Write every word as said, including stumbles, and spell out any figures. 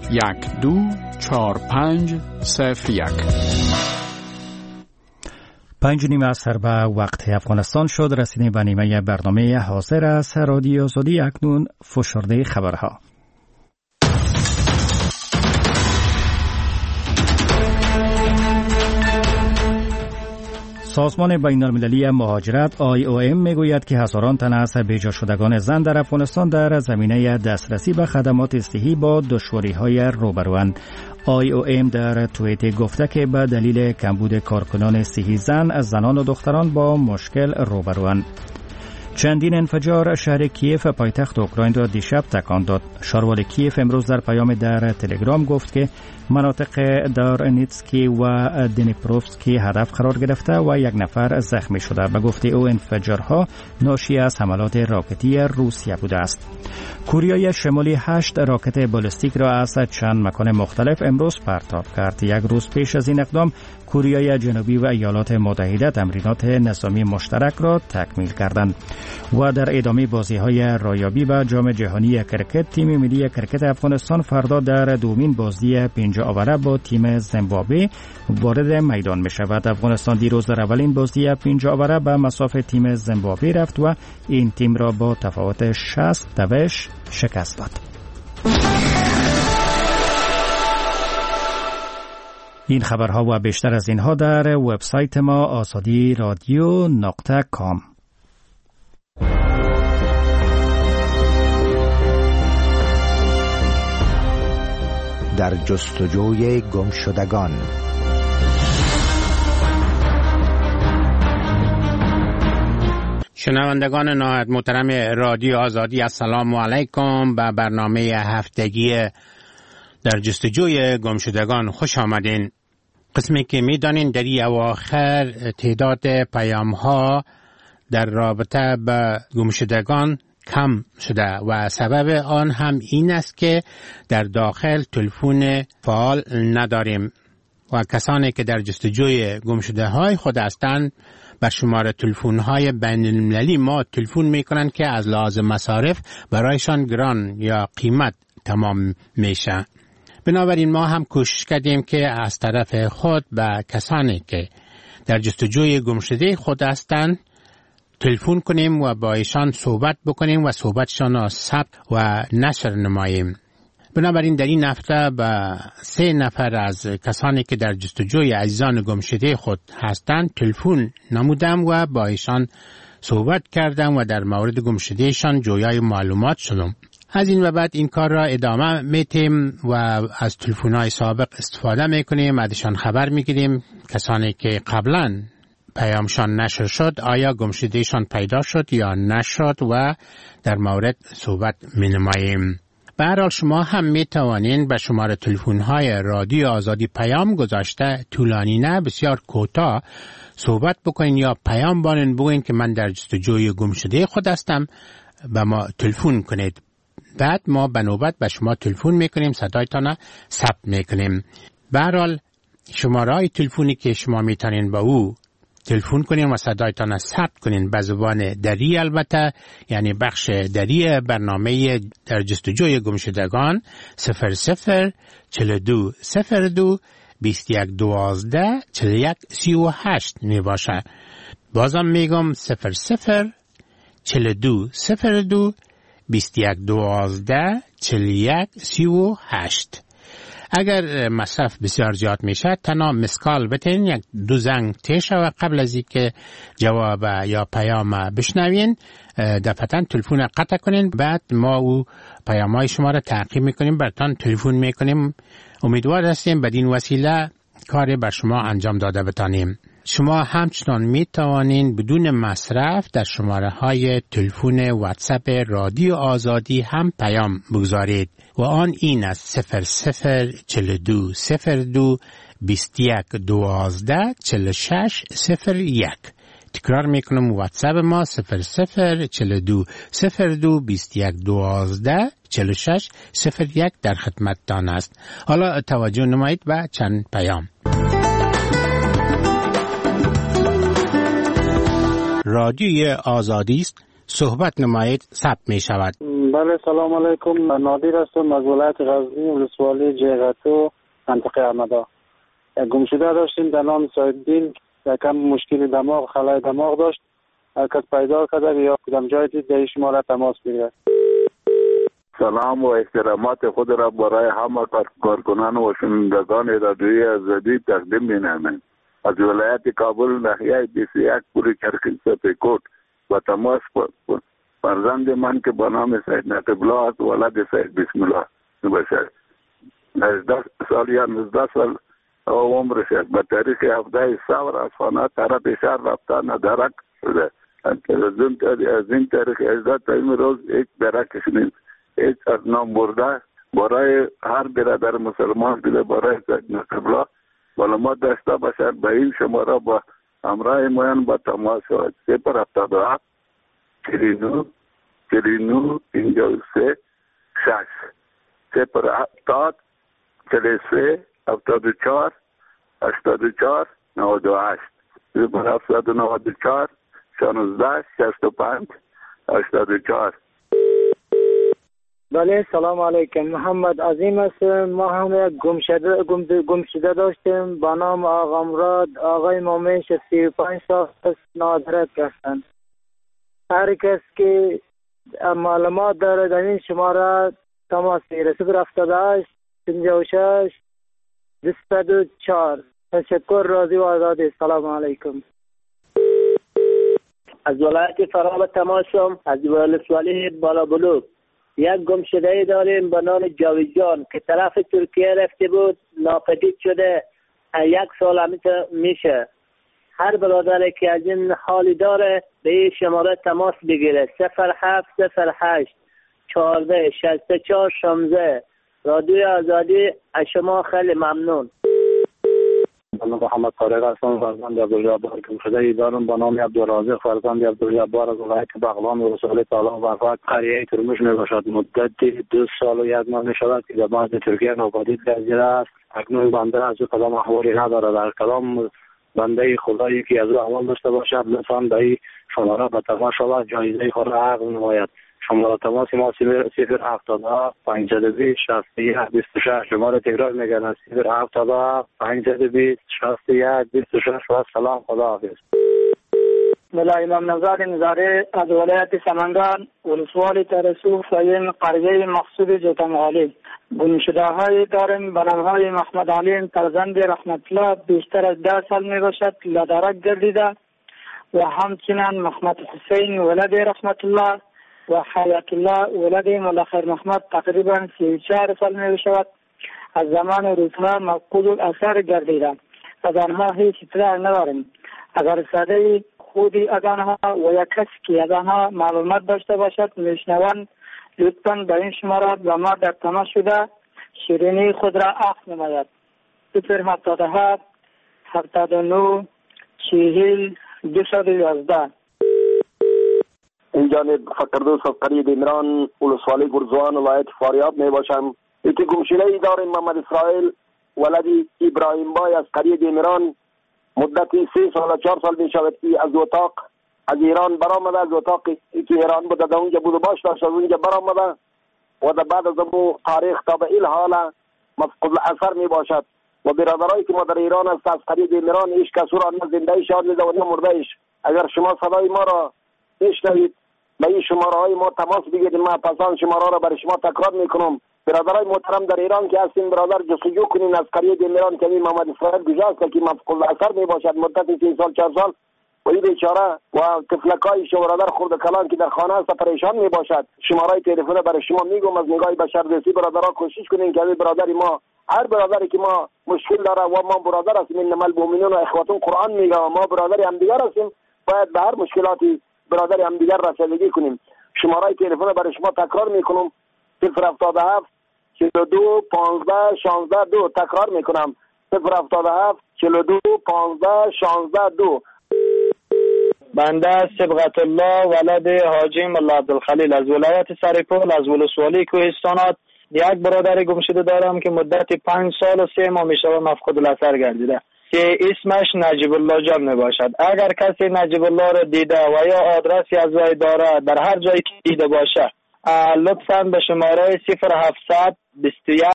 یک دو چهار پنج صفر یک. پنج نیمه عصر به وقت افغانستان شد. رسیدیم به نیمه برنامه حاضر از رادیو آزادی. اکنون فشرده خبرها. سازمان بین‌المللی مهاجرت آی او ام میگوید که هزاران تن از بیجا شدگان زن در افغانستان در زمینه دسترسی به خدمات صحی با دشواری‌های روبروند. آی او ام در توییت گفته که به دلیل کمبود کارکنان صحی زن، زنان و دختران با مشکل روبروند. چندین انفجار شهر کیف پایتخت اوکراین را دیشب تکان داد. شاروال کیف امروز در پیام در تلگرام گفت که مناطق دارنیتسکی و دنیپروفسکی هدف قرار گرفته و یک نفر زخمی شده. به گفته او انفجارها ناشی از حملات راکتی روسیه بوده است. کره شمالی هشت راکت بالستیک را از چند مکان مختلف امروز پرتاب کرد. یک روز پیش از این اقدام کره جنوبی و ایالات متحده تمرینات نظامی مشترک را تکمیل کردند. و در ادامه بازی‌های رایابی و جام جهانی کرکت، تیم ملی کرکت افغانستان فردا در دومین بازی پنج آوره با تیم زیمبابوه وارد میدان می شود. افغانستان دیروز در اولین بازی پنج آوره به مصاف تیم زیمبابوه رفت و این تیم را با تفاوت شصت دوش شکست داد. این خبرها و بیشتر از اینها در وبسایت ما آزادی رادیو نقطه کام. در جستجوی گم شدگان. شنوندگان نهایت محترم رادیو آزادی، السلام علیکم. به برنامه هفتگی در جستجوی گم شدگان خوش آمدین. قسمی که میدانین در این اواخر تعداد پیام ها در رابطه به گم شدگان کم شده و سبب آن هم این است که در داخل تلفن فعال نداریم و کسانی که در جستجوی گم شده های خود هستند به شماره تلفن های بین المللی ما تلفن میکنند که از لحاظ مصارف برایشان گران یا قیمت تمام میشه. بنابراین ما هم کوشش کردیم که از طرف خود به کسانی که در جستجوی گم شده خود هستند تلفن کنیم و با ایشان صحبت بکنیم و صحبتشان را ثبت و نشر نماییم. بنابراین در این هفته به سه نفر از کسانی که در جستجوی عزیزان گم شده خود هستند تلفن نمودم و با ایشان صحبت کردم و در مورد گم شدهشان جویای معلومات شدم. از این و بعد این کار را ادامه میتیم و از تلفن‌های سابق استفاده میکنیم، ازشان خبر میگیریم. کسانی که قبلا پیامشان نشر شد آیا گمشدهشان پیدا شد یا نشد و در مورد صحبت می‌نماییم. به هر حال شما هم می‌توانید به شماره تلفن‌های رادیو آزادی پیام گذاشته، طولانی نه بسیار کوتاه صحبت بکنین یا پیام بانین بگوین که من در جستجوی گمشده خود هستم، به ما تلفن کنید. بعد ما به نوبت به شما تلفن میکنیم، صدایتان ثبت میکنیم. به هر حال شماره تلفنی که شما میتونین با او تلفن کنین و صدایتان ثبت کنین به زبان دری، البته یعنی بخش دری برنامه در جستجوی گمشدگان صفر صفر چهل دو صفر دو بیست یک دوازده چهل یک سی و هشت می باشه. بازم میگم صفر صفر چهل دو صفر دو بیست یک دوازده چهل یک سی و هشت. اگر مصرف بسیار زیاد میشه تنها مسکال بتین، یک دو زنگ تیشه و قبل از اینکه جواب یا پیام بشنوین دفعتاً تلفن قطع کنین. بعد ما او پیام‌های شما را تعقیب میکنیم، براتون تلفن میکنیم. امیدوار هستیم بدین وسیله کاری بر شما انجام داده بتانیم. شما همچنان می توانین بدون مصرف در شماره های تلفن واتساپ رادیو آزادی هم پیام بگذارید و آن این است صفر صفر چهل دو صفر دو بیست یک دوازده چهل شش صفر یک. تکرار میکنم واتساپ ما صفر صفر چهل دو صفر دو بیست یک دوازده چهل شش صفر یک در خدمتتان است. حالا توجه نمایید و چند پیام. رادیوی آزادی است، صحبت نمایید ثبت می شود. بله سلام علیکم، نادر هستم از ولایت غزنی ولسوالی جیغتو منطقه احمدا. گمشده داشتیم در نام سایدین، یکم مشکل دماغ خلای دماغ داشت، هرکس پیدا کرده یا کدام جای دید در شما را تماس بگیرد. سلام و احترامات خود را برای همه کارکنان و شنوندگان رادیوی آزادی تقدیم می‌نمایم. از ولایت کابل ناحیه بیست و یک پوری چرخی سپیکوت و تماس فرزند من که به نام سید نقیب الله است، ولد سید بسم الله باشد. نوزده سال یا نوزده سال عمر شد. به تاریخ هفده سور از خانه طرف شهر رفته ندرک شده. از این تاریخ اجده تا این روز هیچ درکش نیست. هیچ از نام برده برای هر برادر مسلمان دیده برای سید نقیب الله معلومات داشته باشد. به این شماره با همراه مویان با تماس شود. صفر هفتاد و هفت چلینو چلینو پنجاه و سه شش صفر هفتاد چلی سه هفتاد و چهار هشتاد و چهار نود و هشت صفر هفتاد و نود و چهار شانزده شصت و پنج هشتاد و چهار. بله سلام علیکم، محمد عظیم هستم. ما هم یک گمشده گمشده داشتیم با نام آقا مراد. آقای مومنش سی و پنج سال است، نادرک هستند. هر کس که معلومات داره در این شماره تماس بگیره. صفر هفتاد و هشت پنجاه و شش دویست و چهار. تشکر، راضی و آزادی. سلام علیکم. از ولایت فراب تماشم، از ولسوالی بالا بلوک. یک گمشده داریم به نام جاویدجان که طرف ترکیه رفته بود، ناپدید شده. یک سال همیت میشه. هر برادری که از این حالی داره به این شماره تماس بگیره. صفر هفت صفر هشت چهارده شصت و چهار شانزده. رادیوی آزادی از شما خیلی ممنون. من محمد طارق هستم، فرزند عبدالجبار گمشده دارم به نام عبدالرازق فرزند عبدالجبار از ولایت بغلان و رسول تعالی و قریه ترمش می باشد. مدت دو سال و یک ماه می شود که در بعض ترکیه ناپدید گردیده است. اکنون بنده از او کدام احوالی ندارد. در کدام بنده خدایی که از او احوال داشته باشد لطفاً به این شماره به تماس شود، جایزه خود را عقد نماید. شماره تماس ما صفر هفتاد و هفت پانصد و بیست شصت و یک بیست و شش. شماره تکرار میگن صفر هفتاد و هفت پانصد و بیست شصت و یک بیست و شش. و سلام، خدا حافظ. ملا امام نزار نزاره از ولایت سمنگان ولسوالی ترسوف و این قریه مقصود جوتنغالی. گمشده های داریم به نام های محمد علیم فرزند رحمت الله، بیشتر از ده سال می باشد، لدرک گردیده. و همچنین محمد حسین ولد رحمت الله و حیات الله ولد ملخر محمد تقریبا سی و چهار سال می شود. از زمان روزها مفقود الاثر گردیده. از آنها هیچ اطلاع نداریم. اگر ساده خودی از آنها و یک کسی که از آنها معلومات داشته باشد میشنوند، لطفاً به این شماره با ما در تماس شده شیرینی خود را عقد نماید. صفر هفتاد و هفت هفتاد و نه چهل دویست و یازده. این جانب فقردوس از قریه دیمران ولسوالی گرزوان ولایت فاریاب می باشم. یکی گمشده ای داریم محمد اسرائیل ولدی ابراهیم بای از قریه دیمران. مدتی سه سال و چهار سال می شود که از اتاق از ایران برآمده. از اتاقی که ایران بوده در اونجا بود و باش داشت از اونجا برآمده و در بعد از امو تاریخ تا به این حال مفقود الاثر می باشد. و برادرایی که ما در ایران است از قریه دیمران هیچ کس را نه زنده شاد دیده و نه مرده ایش. اگر شما صدای ما را بشنوید به این شماره های ما تماس بگیرید. ما پسان شماره را برای شما تکرار میکنم. برادرای محترم در ایران که هستین برادر جستجو کنین از قریه دیمران که این محمد اسرائیل گجاست که مفقود الاثر می باشد مدت سه سال چهار سال و این بیچاره و طفلکای شو برادر خرد کلان که در خانه است پریشان می باشد. شماره تلفن برای شما میگم از نگاه بشردوستی برادرها کوشش کنین که برادری ما هر برادری که ما مشکل داره و ما برادر هستیم انما المؤمنون اخوة قرآن میگه و ما برادر هم دیگر هستیم باید به هر مشکلاتی برادر هم دیگر رسیدگی کنیم. شماره تلفن برای شما تکرار میکنم صفر هفتاد و هفت چهل و دو پانزده شانزده دو. تکرار میکنم صفر هفتاد و هفت چهل و دو پانزده شانزده دو. بنده صبغت الله ولد حاجی ملا عبدالخلیل از ولایت سرپل از ولسوالی کوهستانات. یک برادر گمشده دارم که مدت پنج سال و سه ماه میشه مفقود الاثر گردیده. که اسمش نجیب الله جان می باشد. اگر کسی نجیب الله را دیده و یا آدرسی از وی داره در هر جایی که دیده باشه لطفاً به شماره صفر هفتصد بیست و یک